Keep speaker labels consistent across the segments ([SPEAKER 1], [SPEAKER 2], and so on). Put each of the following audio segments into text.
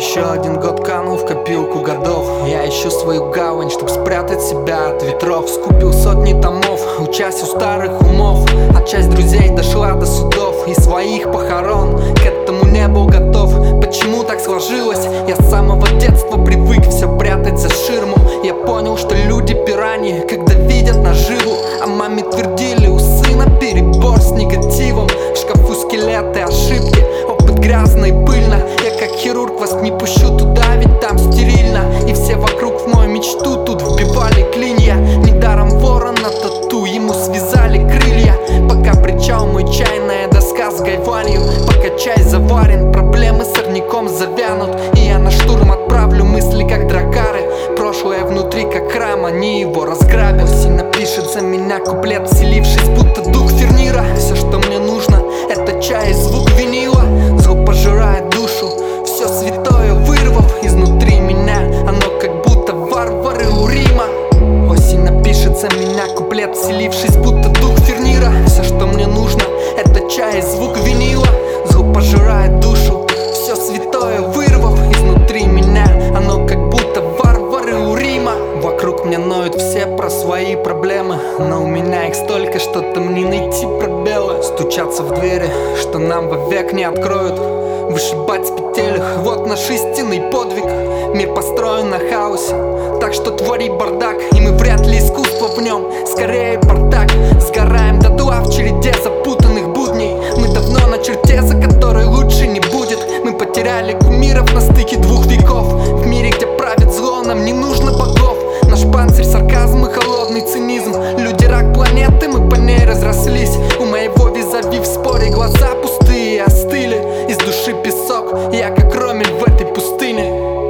[SPEAKER 1] Еще один год канул в копилку годов. Я ищу свою гавань, чтоб спрятать себя от ветров. Скупил сотни томов, учась у старых умов. А часть друзей дошла до судов и своих похорон. К этому не был готов. Почему так сложилось? Я с самого детства привык все прятать за ширму. Я понял, что люди пираньи, когда видят наживу. А маме твердили, у сына перебор с негативом. В шкафу скелеты, ошибки, опыт грязно и пыльно. Я как хирург вас не пущу туда, ведь там стерильно. И все вокруг в мою мечту тут вбивали клинья. Недаром ворона тату, ему связали крылья. Пока причал мой чайная доска с гайванью. Пока чай заварен, проблемы сорняком завянут. И я на штурм отправлю мысли как дракары. Прошлое внутри как храм, они его разграбят. Осень напишет за меня куплет, вселившись будто дух Фернира. Все, что мне нужно, это чай и звук винила. Зло пожирает душу, все святое вырвав изнутри меня. Оно как будто варвары у Рима. Осень напишет за меня куплет, вселившись будто дух Фернира. Все, что мне нужно, это чай и звук винила. Зло пожирает душу, все святое вырвав изнутри меня. Оно как будто варвары у Рима. Вокруг меня ноют все про свои проблемы, но у меня их столько, что там не найти пробелы. Стучаться в двери, что нам вовек не откроют. Вышибать с петель, вот наш истинный подвиг. Мир построен на хаосе, так что твори бардак. И мы вряд ли искусство в нем, скорее бардак. Сгораем дотла в череде запутанных будней. Мы давно на черте, за которой лучше не будет. Мы потеряли кумиров на стыке двух веков. В мире, где правит зло, нам не нужно богов. Наш панцирь сарказм и холодный цинизм. Люди рак планеты, мы по ней разрослись. У моего визави в споре глаза пустые, остыли. Из души песок, я как ромель в этой пустыне.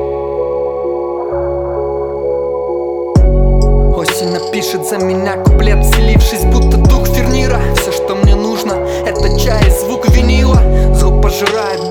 [SPEAKER 1] Осень напишет за меня куплет, вселившись будто дух Фернира. Все, что мне нужно, это чай и звук винила. Зло пожирает